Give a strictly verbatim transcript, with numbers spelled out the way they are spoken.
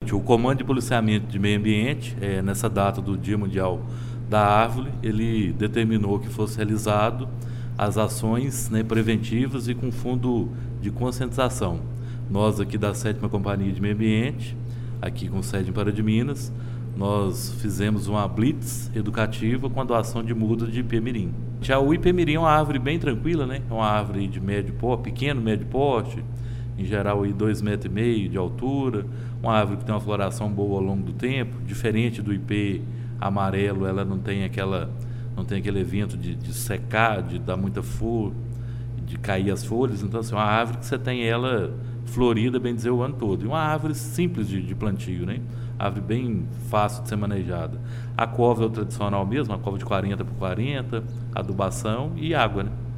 Exatamente. O Comando de Policiamento de Meio Ambiente, é, nessa data do Dia Mundial da Árvore, ele determinou que fosse realizado as ações, né, preventivas e com fundo de conscientização. Nós aqui da sétima Companhia de Meio Ambiente, aqui com sede em Pará de Minas, nós fizemos uma blitz educativa com a doação de mudas de ipê-mirim. Já o ipê-mirim é uma árvore bem tranquila, né? É uma árvore de médio porte, pequeno, médio porte, em geral aí dois metros e meio de altura, uma árvore que tem uma floração boa ao longo do tempo, diferente do ipê amarelo, ela não tem aquela, não tem aquele evento de, de secar, de dar muita flor, de cair as folhas. Então assim, é uma árvore que você tem ela florida, bem dizer, o ano todo. E uma árvore simples de, de plantio, né? Árvore bem fácil de ser manejada. A cova é o tradicional mesmo, a cova de quarenta por quarenta, adubação e água, né?